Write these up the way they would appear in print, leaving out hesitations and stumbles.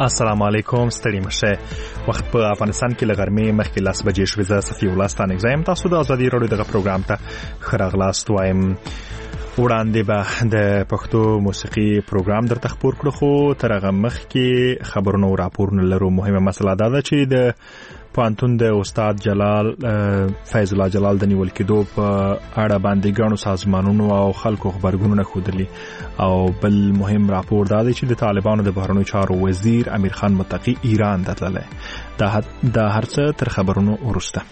السلام علیکم، ستړي مشه. وخت په افغانستان کې لغرمې مخکې 10 بجې شوې. زه صفي الله ستانک زایم. تاسو د ازادي راډیو دغه پروګرام ته ښه راغلاست وایم. وړاندې به د پښتو موسیقي پروګرام درته خپور کړو، خو تر هغه مخکې خبرونه او راپورونه لرو. مهمه مسله دا ده چې د پوهنتون د استاد فیض الله جلال د نیول کېدو په اړه باندې ګڼو سازمانونو او خلکو خبرګونونه ښودلي، او بل مهم راپور دا دی چې د طالبانو د بهرنیو چارو وزیر امیر خان متقي ایران ته تللی. دا هر څه تر خبرونو وروسته.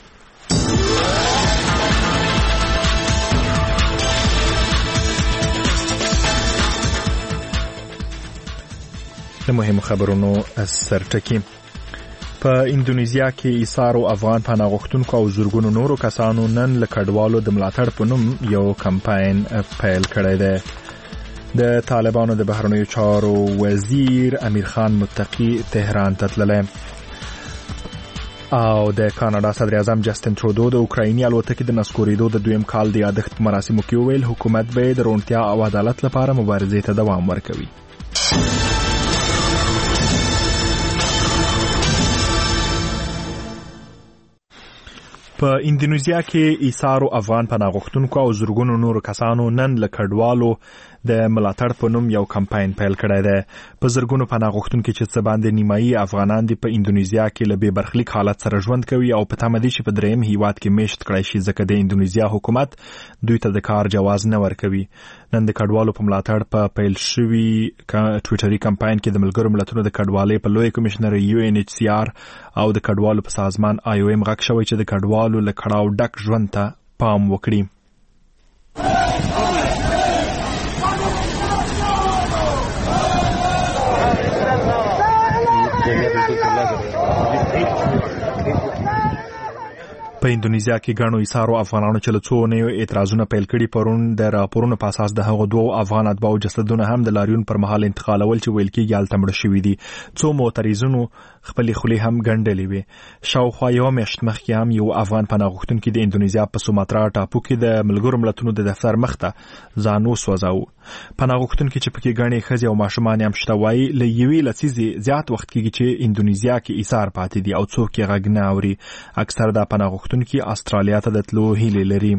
د مهمو خبرونو سرټکی. په اندونیزیا کې ایثارو افغان پناه غوښتونکو او زورګونو نورو کسانو نن له کډوالو د ملاتړ په نوم یو کمپاین پیل کړی دی. د طالبانو د بهرنیو چارو وزیر امیر خان متقي تهران ته تللی، او د کاناډا صدر اعظم جسټین ترودو د اوکرایني الوتکې د نسکورېدو د دویم کال د یادښت په مراسمو کې وویل حکومت به د روڼتیا او عدالت لپاره مبارزې ته دوام ورکوي. په اندونیزیا کې ایثارو افغان پناه غوښتونکو او زورګونو نورو کسانو نن له کډوالو د ملاتړ په نوم یو کمپاین پیل کړی دی. په زرګونو پناه غوښتونکي چې څه باندې نیمایي افغانان دي په اندونیزیا کې له بې برخلیک حالت سره ژوند کوي او په تمه دي چې په دریم هیواد کې میشت کړی شي، ځکه د اندونیزیا حکومت دوی ته د کار جواز نه ورکوي. نن د کډوالو په ملاتړ په پیل شوي ټویټري کمپاین کې د ملګرو ملتونو د کډوالۍ په لوی کمشنر UNHCR او د کډوالو په سازمان IOM غږ شوی چې د کډوالو له کړاو ډک ژوند ته پام وکړي. په اندونیزیا کې ګڼو ایثارو افغانانو چې له څو اونیو اعتراضونه پیل کړي پرون د راپورونو په اساس د هغو دوو افغان اتباعو جسدونه هم د لاریون پر مهال انتقالول چې ویل کېږي هلته مړه شوي دي. څو معترضینو خپلې خولې هم ګنډلې وې. شاوخوا یوه میاشت مخکې هم یو افغان پناه غوښتونکي د اندونیزیا په سوماترا ټاپو کې د ملګرو ملتونو د دفتر مخ ته ځان وسوځاوه. پناه غوښتونکي چې پکې ګڼې ښځې او ماشومان هم شته وایي له یوې لسیزې زیات وخت کېږي چې اندونیزیا کې ایثار پاتې دي او څوک یې غږ نه اوري. اکثر د پناه غوښتونکي استرالیا ته د تلو هیلې لري.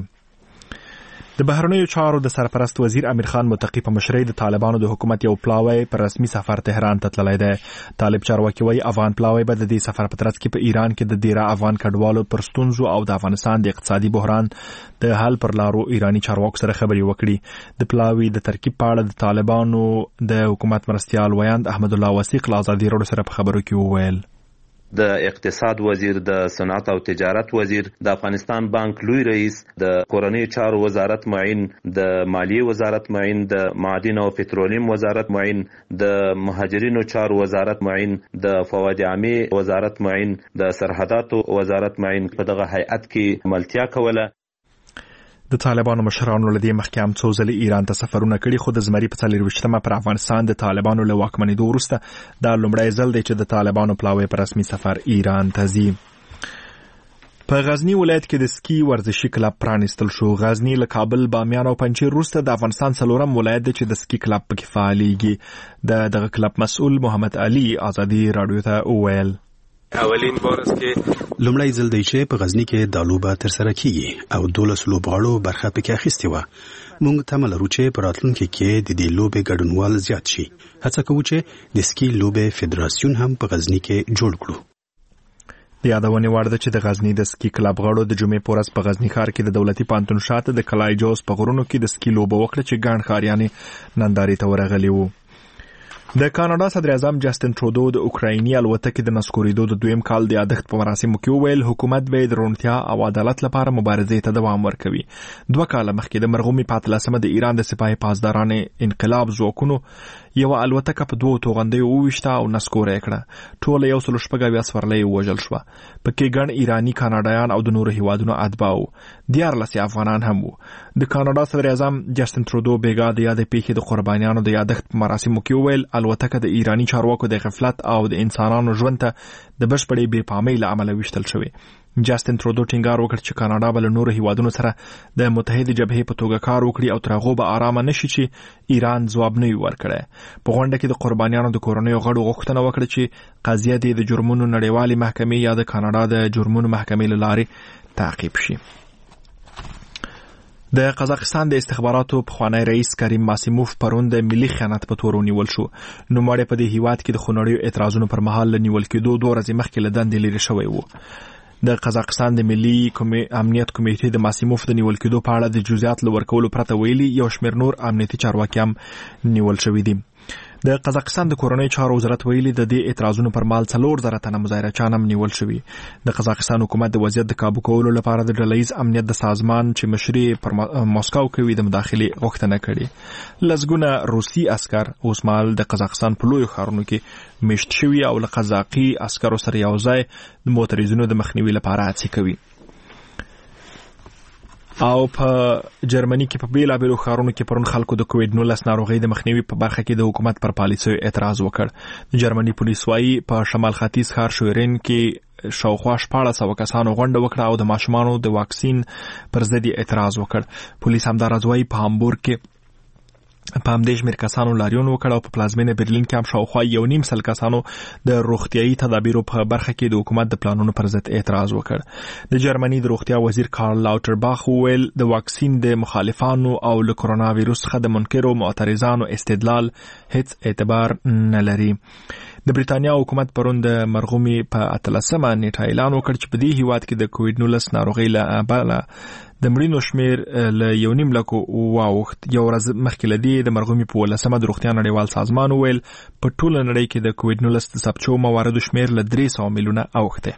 د بهرنیو چارو د سرپرست وزیر امیر خان متقي په مشرۍ د طالبانو د حکومت یو پلاوی پر رسمي سفر تهران ته تللی دی. طالب چارواکي وایي افغان پلاوی به د دې سفر په ترڅ کې په ایران کې د ډیره افغان کډوالو پر ستونزو او د افغانستان د اقتصادي بحران د حل پر لارو ایرانی چارواکو سره خبرې وکړي. د پلاوی د ترکیب په اړه د طالبانو د حکومت مرستیال ویاند احمد الله وثیق له ازادي راډیو سره په خبرو کې وویل د اقتصاد وزیر، د صنعت او تجارت وزیر، د افغانستان بانک لوی رئیس، د کورنیو چارو وزارت معین، د مالیې وزارت معین، د معادن او پټرولیم وزارت معین، د مهاجرینو چارو وزارت معین، د فواید عامه وزارت معین، د سرحداتو وزارت معین په دغه هیئت کې ملتیا کوله. د طالبانو مشرانو له دې مخکې هم څو ځلې ایران ته سفرونه کړي، خو د زمري په 24مه پر افغانستان د طالبانو له واکمنېدو وروسته دا لومړی ځل دی چې د طالبانو پلاوی په رسمي سفر ایران ته ځي. په غزنی ولایت کې د سکی ورزشي کلب پرانیستل شو. غزنی له کابل، بامیان او پنجشیر وروسته د افغانستان څلورم ولایت دی چې د سکی کلب پکې فعالیږي. دغه کلب مسؤل محمد علي ازادي راډیو ته وویل اولین بار است که لومړی ځل دی چې په غزنی کې دا لوبه ترسره کیږي او 12 لوبغاړو برخه پکې اخیستې وه. موږ تمه لرو چې په راتلونکي کې د دې لوبې ګډونوال زیات شي. هڅه کوو چې د سکی لوبې فدراسیون هم په غزنی کې جوړ کړو. د یادونې وړ ده چې د غزنی د سکی کلب غړو د جمعې په ورځ په غزنی ښار کې د دولتي پوهنتون شاته د کلای جوز په غرونو کې د سکی لوبه وکړه چې ګڼ ښاریانې نندارې ته ورغلي وو. د کاناډا صدر اعظم جسټین ترودو د اوکرایني الوتکې د نسکورېدو د دویم کال د یادښت په مراسمو کې وویل حکومت به د روڼتیا او عدالت لپاره مبارزې ته دوام ورکوي. 2 کاله مخکې د مرغومي په 13مه د ایران د سپاهي پاسدارانو انقلاب ځواکونو یو الوتکه په 2 توغندیو وویشته او نسکوره یې کړه. ټوله 116 سورلۍ ووژل شوه. پکې ګڼ ایرانی، کاناډایان او د نورو هیوادونو اتباع وو. 14 افغانان هم وو. د کاناډا صدر اعظم جسټین ترودو بیګا د یادې پیښې د قربانیانو د یادښت په مراسمو کې وویل الوتکه د ایرانی چارواکو د غفلت او د انسانانو ژوند ته د بشپړې بې پامۍ له امله ویشتل شوې. جاستن ترودو ټینګار وکړ چې کاناډا بل نور هیوادونو سره د متحده جبهې په توګه کار وکړي او تر هغه به آرام نشي چې ایران ځواب نه ورکړي. په غونډه کې د قربانیانو د کورنۍ غړو غوښتنه وکړه چې قضیه د جرمونو نړیوالې محکمې یا د کاناډا د جرمونو محکمې له لارې تعقیب شي. د قزاقستان د استخباراتو پخوانی رئیس کریم ماسیموف پرون د ملي خیانت په تور ونیول شو. نوموړی په دې هیواد کې د خونړیو اعتراضونو پر مهال له نیول کېدو 2 ورځې مخکې له دندې لرې شوی و. د قزاقستان د ملي امنیت کمیټې د ماسیموف د نیول کېدو په اړه د جزئیات لورکولو پرته ویلي یو شمېر نور امنیتي چارواکي هم نیول شوي دي. د قزاقستان د کورنۍ چارو وزارت ویلي د دې اعتراضونو پر مال 4,000 تنه مظاهرچیان هم نیول شوي. د قزاقستان حکومت د وضعیت د کابو کولو لپاره د ډلهییز امنیت د سازمان چې مشري پر مسکو کوي د مداخلې غوښتنه کړې. لسګونه روسي عسكر اوس مهال د قزاقستان په لویو ښارونو کې میشت شوي او له قزاقي عسکرو سره یو ځای د موټریزونو د مخنیوي لپاره هڅې کوي. او په جرمني کې په بیلابیلو ښارونو کې پرون خلکو د کووډ-19 ناروغۍ د مخنیوي په برخه کې د حکومت پر پالیسیو اعتراض وکړ. جرمني پولیس وايي په شمال ختیځ ښار شویرین کې شاوخوا 1400 کسانو غونډه وکړه او د ماشومانو د واکسین پر ضد اعتراض وکړ. پولیس همدارز وايي په هامبورګ کې په همدې شمېر کسانو لاریون وکړ او په پلازمینه برلین کې هم شاوخوا 1.5 کسانو د روغتیايي تدابیرو په برخه کې د حکومت د پلانونو پر ضد اعتراض وکړ. د جرمني د روغتیا وزیر کارل لاوټرباخ وویل د واکسین د مخالفانو او له کرونا وایروس څخه د منکرو معترضانو استدلال هیڅ اعتبار نه لري. د بریتانیا حکومت پرون د مرغومي په 13مه نیټه اعلان وکړ چې په دې هیواد کې د کووډ-19 ناروغۍ له امله د مړینو شمیر له 1.5 لک واوښت. یو ورځ مخکې له دې د مرغومي په 18مه د روغتیا نړیوال سازمان وویل په ټوله نړۍ کې د کووډ-19 د ثبت شوو مواردو شمیر له 300 میلیونه اوښتی.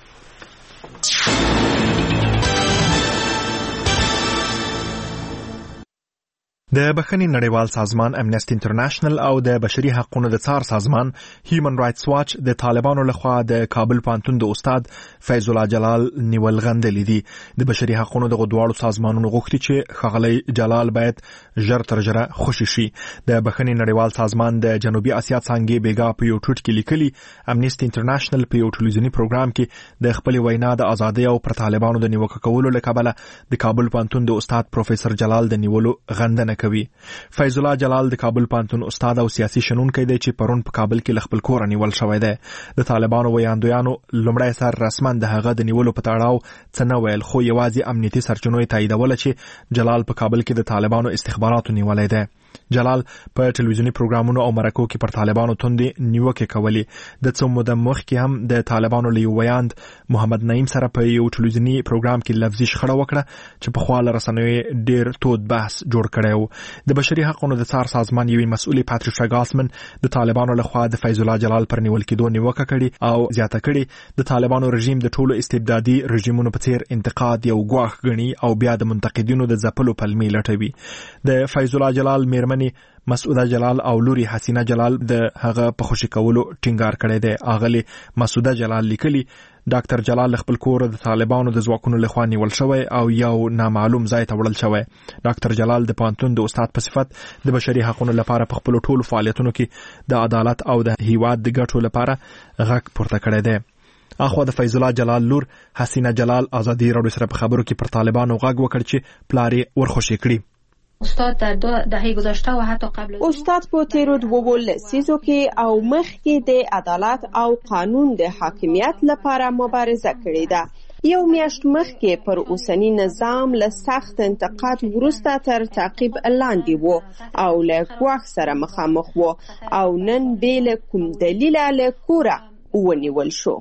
د بخښنې نړیوال سازمان امنیسټي انټرنیشنل او د بشري حقوقو د څار سازمان هیومن رائټس واچ د طالبانو لخوا د کابل پوهنتون د استاد فیض الله جلال نیول غندلې دي. د بشري حقوقو د غوډوالو سازمانونو غوښتي چې ښاغلی جلال باید ژر تر ژره خوشي شي. د بخښنې نړیوال سازمان د جنوبي اسیا څانګې بیګا په یو ټویټ کې لیکلي امنیسټي انټرنیشنل په یو ټلویزیونی پروګرام کې د خپل وینا د ازادۍ او پر طالبانو د نیوکه کولو له کبله د کابل پوهنتون د استاد پروفیسور جلال د نیولو غندنه کوي. فیض الله جلال د کابل پوهنتون استاد او سیاسي شنونکی دی چې پرون په کابل کې خپل کور نیول شوی دی. د طالبانو ویاندویانو لومړی سر رسما د هغه د نیولو په تړاو څه نه ویل، خو یوازې امنیتي سرچینو تاییدول چې جلال په کابل کې د طالبانو استخباراتو نیولای دی. جلال په ټلویزیونی پروګرامونو او مرکو کې پر طالبانو توندې نیوکې کولې. د څو موده مخکې هم د طالبانو له یو ویاند محمد نعیم سره په یو ټلویزیونی پروګرام کې لفظي شخړه وکړه چې په خپل رسنیو ډیر تود بحث جوړ کړی و. د بشري حقوقو د څار سازمان یوې مسؤلې پاتریشا ګاسمن د طالبانو لخوا د فیض الله جلال پر نیول کېدو نیوکه کړې او زیاته کړې د طالبانو رژیم د ټولو استبدادي رژیمونو په څیر انتقاد یو ګواښ ګڼي او بیا د منتقدینو د ځپلو پلمې لټوي. د فیض الله جلال میرمنې مسعوده جلال او لوري حسینه جلال د هغه په خوشی کولو ټینګار کړی دی. اغلی مسعوده جلال لیکلي ډاکټر جلال خپل کور د طالبانو د ځواکونو لخوا نیول شوی او یو نامعلوم ځای ته وړل شوی. ډاکټر جلال د پوهنتون د استاد په صفت د بشري حقوقو لپاره په خپل ټولو فعالیتونو کې د عدالت او د هیواد د ګټو لپاره غږ پورته کړی دی. اخو د فیض الله جلال لور حسینه جلال ازادي راډیو سره په خبرو کې پر طالبانو غږ وکړ چې پلارې ورخوشي کړي. استاد در 2 دهه گذشته و حتی قبل استاد په تیرو 2 لسیزو کې او مخکې د عدالت او قانون د حاکمیت لپاره مبارزه کړې ده. یو میاشت مخکې پر اوسنی نظام له سخت انتقاد وروسته تر تعقیب لاندې و او له ګواښ سره مخامخ و او نن بې له کوم دلیله له کوره ونیول شو.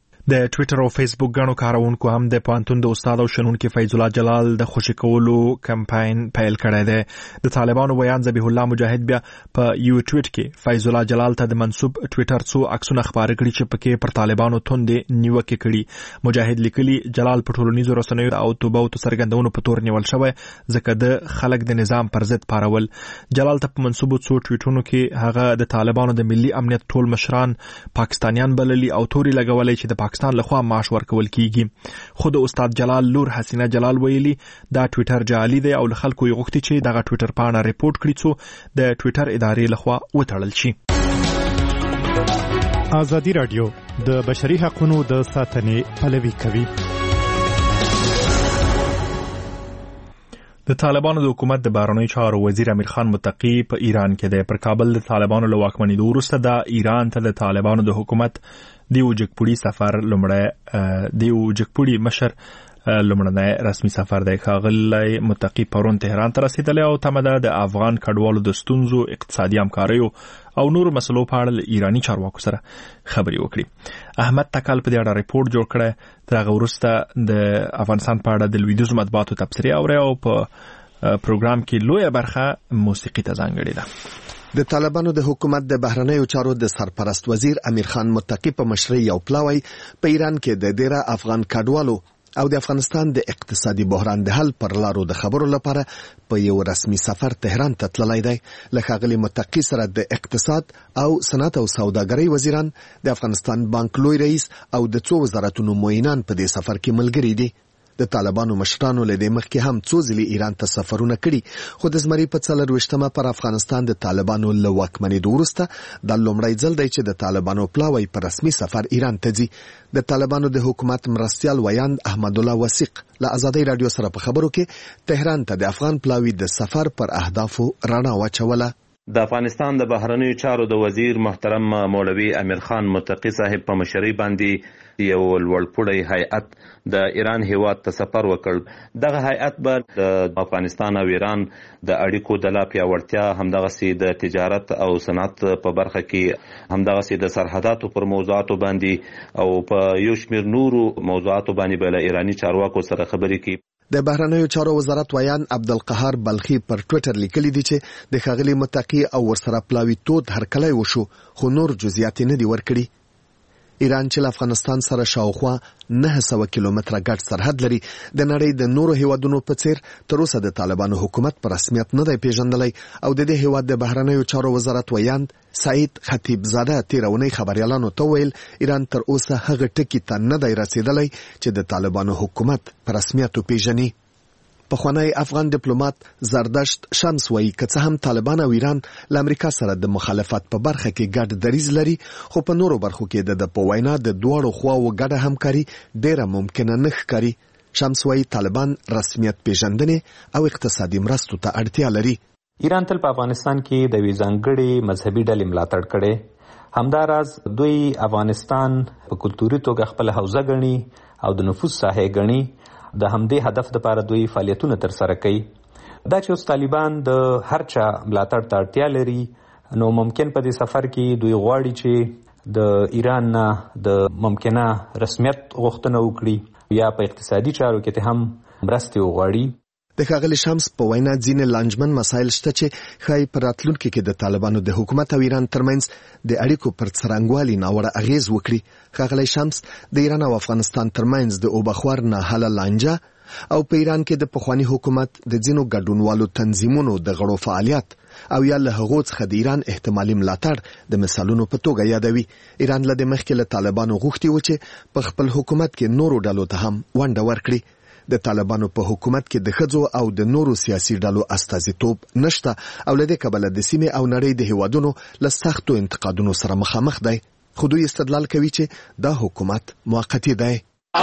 د ټویټر او فیسبوک غاڼو کارونکو هم د پوهنتون د استاد او شنونکي فیض الله جلال د خوشی کولو کمپاین پیل کړی دی. د طالبانو ویان ذبیح الله مجاهد بیا په یو ټویټ کې فیض الله جلال ته د منسوب ټویټر څو عکسونه خبرې کړي چې پکې پر طالبانو توندې نیوکې کړي. مجاهد لیکلي جلال په ټولنیزو رسنیو او توبه او څرګندونو په تور نیول شوی ځکه د خلک د نظام پر ضد پارول. جلال ته په منسوب څو ټویټونو کې هغه د طالبانو د ملي امنیت ټول مشران پاکستانیان بللي او توري لګولې چې د پاکستان لخوا معاش ورکول کیږي. خو د استاد جلال لور حسینه جلال ویلي دا ټویټر جعلي دی او له خلکو یې غوښتي چې دغه ټویټر پاڼه ریپورټ کړي څو د ټویټر ادارې لخوا وتړل شي. ازادي راډیو د بشري حقوقو د ساتنې پلوي کوي. د طالبانو د حکومت د بهرنیو چارو وزیر امیر خان متقی په ایران کې دی. پر کابل د طالبانو له واکمنېدو وروسته د ایران ته د طالبانو د حکومت دیو جګپوړي سفر دیو جګپوړي مشر لومړنی رسمي سفر دی. ښاغلی متقی پرون تهران ته رسیدلی او تمه ده د افغان کډوالو د ستونزو، اقتصادي همکاریو او نورو مسلو په اړه ایرانی چارواکو سره خبرې وکړي. احمد تکل په دې اړه ریپورت جوړ کړی. تر هغه وروسته د افغانستان په اړه د لویدیځو مطبوعاتو تبصرې اوري او په پروګرام کې لویه برخه موسیقي ته ځانګړې ده. د طالبانو د حکومت د بهرنیو چارو د سرپرست وزیر امیر خان متقی په مشرۍ یو پلاوی په ایران کې د ډیره افغان کډوالو او د افغانستان د اقتصادي بحران د حل پر لارو د خبرو لپاره په یو رسمي سفر تهران ته تللی دی. له ښاغلي متقی سره د اقتصاد او صنعت او سوداګرۍ وزیران، د افغانستان بانک لوی رئیس او د څو وزارتونو معینان په دې سفر کې ملګري دي. د طالبانو مشرانو له دې مخکې هم څو ځلې ایران ته سفرونه کړي، خو د زمري په 24مه پر افغانستان د طالبانو له واکمنېدو وروسته دا لومړی ځل دی چې د طالبانو پلاوی په رسمي سفر ایران ته ځي. د طالبانو د حکومت مرستیال ویاند احمد الله وثیق له ازادۍ رادیو سره په خبرو کې تهران ته د افغان پلاوی د سفر پر اهدافو رڼا واچوله. د افغانستان د بهرنیو چارو د وزیر محترم مولوي امیر خان متقی صاحب په مشرۍ باندې یو لوړپوړی هیئت د ایران هیواد ته سفر وکړ. دغه هیئت به د افغانستان او ایران د اړیکو د لا پیاوړتیا، همدغسې د تجارت او صنعت په برخه کې، همدغسې د سرحداتو پر موضوعاتو باندې او په یو شمېر نورو موضوعاتو باندې به له ایراني چارواکو سره خبرې کوي. د بهرنیو چارو وزارت ویان عبدالقهار بلخي پر ټویټر لیکلي دي چې د ښاغلي متقی او ورسره پلاوي تود هرکلی وشو، خو نور جزئیات نه دي ورکړي. ایران چې له افغانستان سره شاوخوا 900 کیلومتره ګډ سرحد لري، د نړۍ د نورو هیوادونو په څیر تر اوسه د طالبانو حکومت په رسمیت نه دی پیژندلی او د دې هیواد د بهرنیو چارو وزارت ویاند سعید خطیب زاده تیرونی خبريالانو ته ویل ایران تر اوسه هغه ټکی ته نه دی رسیدلی چې د طالبانو حکومت په رسمیت پیژني. پخوانی افغان ډیپلوماټ زردشت شمس وایي که څه هم طالبان او ایران له امریکا سره د مخالفت په برخه کې ګډ دریځ لري، خو په نورو برخو کې د په وینا د دواړو خواو ګډه همکاري ډیره ممکنه نه ښکاري. شمس وایي طالبان رسمیت پیژندنې او اقتصادي مرستو ته اړتیا لري. ایران تل په افغانستان کې د یوې ځانګړې مذهبي ډلې ملاتړ کړی. همداراز دوی افغانستان په کلتوري توګه خپل حوزه ګڼي او د نفوذ ساحه ګڼي. د همدې هدف لپاره دوی فعالیتونه ترسره کوي. دا چې اوس طالبان د هر چا ملاتړ ته اړتیا لري، نو ممکن په دې سفر کې دوی غواړي چې د ایران نه د ممکنه رسمیت غوښتنه وکړي یا په اقتصادي چارو کې هم مرستې وغواړي. د ښاغلي شمس په وینا ځینې لانجمن مسایل شته چې ښایي په راتلونکي کې د طالبانو د حکومت او ایران ترمنځ د اړیکو پر څرنګوالي ناوړه اغیز وکړي. ښاغلی شمس د ایران او افغانستان ترمنځ د اوبخور ناحله لانجه او په ایران کې د پخوانی حکومت د ځینو ګډونوالو تنظیمونو د غړو فعالیت او یا له هغو څخه د ایران احتمالي ملاتړ د مثالونو په توګه یادوي. ایران له دې مخکې له طالبانو غوښتي و چې په خپل حکومت کې نورو ډلو ته هم ونډه ورکړي. د طالبانو په حکومت کې د ښځو او د نورو سیاسي ډلو استازیتوب نشته او له دې کبله د سیمې او نړۍ د هیوادونو له سختو انتقادونو سره مخامخ دی. خو دوی استدلال کوي چې دا حکومت موقتی دی.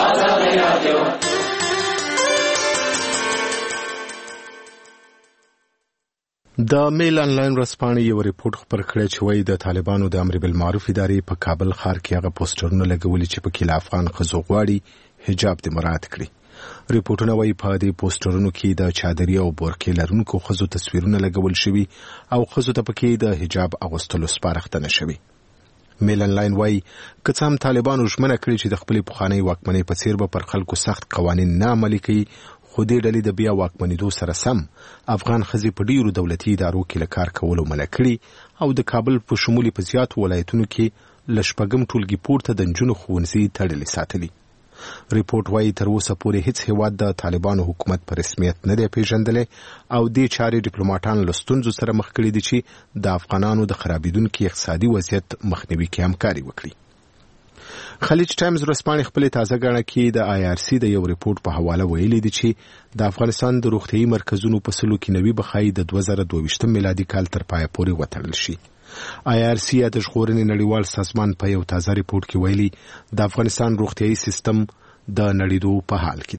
د میل انلاین ورځپاڼې یو ریپورت خبر کړی چې وایي د طالبانو د امر بالمعروف ادارې په کابل ښار کې هغه پوسټرونه لګولي چې په کې له افغان ښځو غواړي حجاب دې مراعات کړي. ریپورتونه وایي په دې پوسټرونو کې د چادري او بورکې لرونکو ښځو تصویرونه لګول شوي او ښځو ته پکې د حجاب اغوستلو سپارښتنه شوې. میل انلاین وایي که څه هم طالبانو ژمنه کړې چې د خپلې پخوانۍ واکمنۍ په څیر به پر خلکو سخت قوانین نه عملي کوي، خو دې ډلې د بیا واکمنېدو سره سم افغان ښځې په ډیرو دولتي ادارو کې له کار کولو منع کړي او د کابل په شمول په زیاتو ولایتونو کې له شپږم ټولګي پورته د نجونو ښوونځي تړلي ساتلي. ریپورت وایي تر اوسه پورې هیڅ هیواد د طالبانو حکومت په رسمیت نه دی پیژندلی او دې چارې ډیپلوماټان له ستونزو سره مخ کړي دي چې د افغانانو د خرابېدونکي اقتصادي وضعیت مخنیوي کې همکاري وکړي. خلیج ټایمز ورځپاڼې خپلې تازه ګڼه کې د IRC د یو ریپورت په حواله ویلي دي چې د افغانستان د روغتیايي مرکزونو په سلو کې نوي بخایي د 2022 میلادي کال تر پایه پورې وتړل شي. IRC یا د ژغورنې نړیوال سازمان په یو تازه ریپورت کې ویلي د افغانستان روغتیايي سیستم د نړیدو په حال کې